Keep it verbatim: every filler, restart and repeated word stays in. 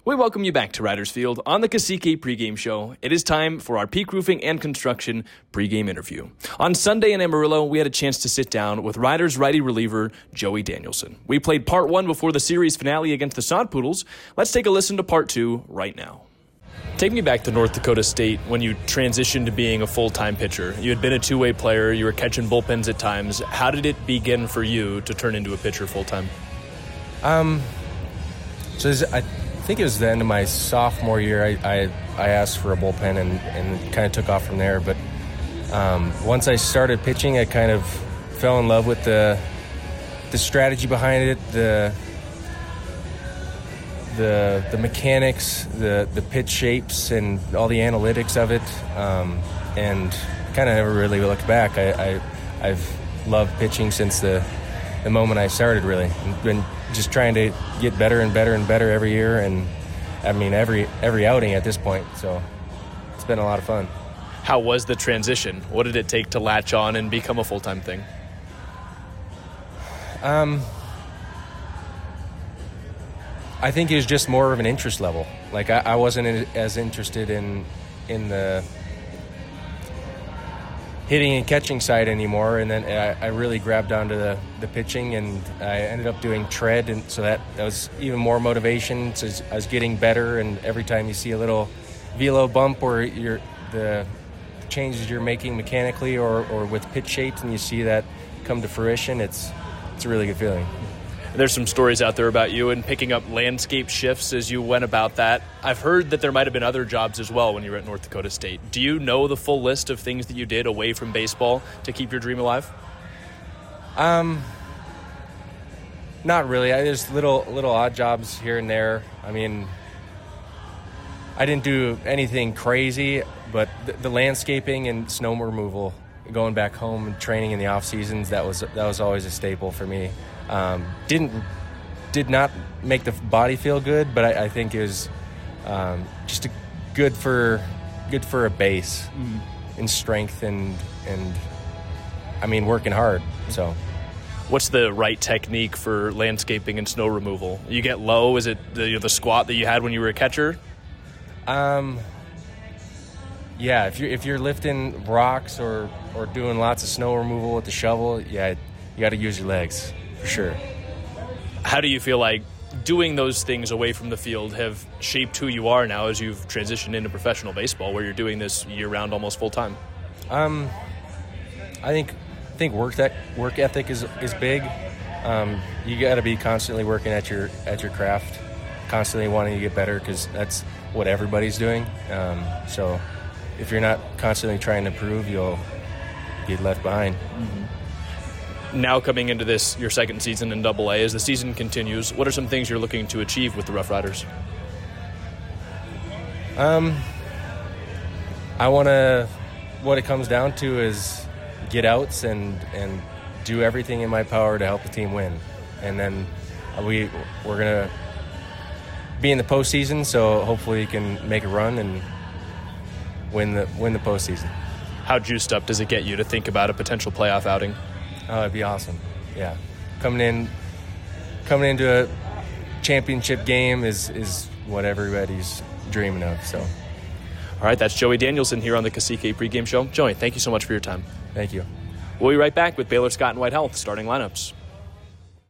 We welcome you back to Riders Field on the Cacique pregame show. It is time for our Peak Roofing and Construction pregame interview. On Sunday in Amarillo, we had a chance to sit down with Riders righty reliever Joey Danielson. We played part one before the series finale against the Sod Poodles. Let's take a listen to part two right now. Take me back to North Dakota State when you transitioned to being a full-time pitcher. You had been a two-way player. You were catching bullpens at times. How did it begin for you to turn into a pitcher full-time? Um, so this, I think it was the end of my sophomore year. I I, I asked for a bullpen and, and kind of took off from there. But um, once I started pitching, I kind of fell in love with the the strategy behind it, the the the mechanics, the the pitch shapes, and all the analytics of it. Um, and kind of never really looked back. I, I I've loved pitching since the the moment I started. Really, and been just trying to get better and better and better every year, and I mean every every outing at this point. So it's been a lot of fun. How was the transition? What did it take to latch on and become a full-time thing? Um, I think it was just more of an interest level. Like I, I wasn't as interested in in the hitting and catching side anymore, and then I, I really grabbed onto the, the pitching, and I ended up doing tread, and so that, that was even more motivation. So I was getting better, and every time you see a little velo bump or you're, the changes you're making mechanically or, or with pitch shapes, and you see that come to fruition, it's it's a really good feeling. There's some stories out there about you and picking up landscape shifts as you went about that. I've heard that there might have been other jobs as well when you were at North Dakota State. Do you know the full list of things that you did away from baseball to keep your dream alive? Um, not really. I, there's little little odd jobs here and there. I mean, I didn't do anything crazy, but the, the landscaping and snow removal, going back home and training in the off seasons, that was that was always a staple for me. Um, didn't did not make the body feel good, but I, I think it was um, just a good for good for a base mm. in strength and and I mean working hard. So, what's the right technique for landscaping and snow removal? You get low. Is it the, the squat that you had when you were a catcher? Um. Yeah, if you're if you're lifting rocks or or doing lots of snow removal with the shovel, yeah, you got to use your legs. For sure. How do you feel like doing those things away from the field have shaped who you are now as you've transitioned into professional baseball, where you're doing this year-round almost full-time? Um, I think I think work that work ethic is is big. Um, you got to be constantly working at your at your craft, constantly wanting to get better, because that's what everybody's doing. Um, so if you're not constantly trying to improve, you'll get left behind. Mm-hmm. Now coming into this, your second season in Double A, as the season continues, what are some things you're looking to achieve with the Rough Riders? Um, I want to, what it comes down to is get outs and, and do everything in my power to help the team win. And then we, we're going to be in the postseason, so hopefully we can make a run and win the, win the postseason. How juiced up does it get you to think about a potential playoff outing? Oh, it'd be awesome. Yeah. Coming in coming into a championship game is, is what everybody's dreaming of. So, all right, that's Joey Danielson here on the Cacique pregame show. Joey, thank you so much for your time. Thank you. We'll be right back with Baylor Scott and White Health starting lineups.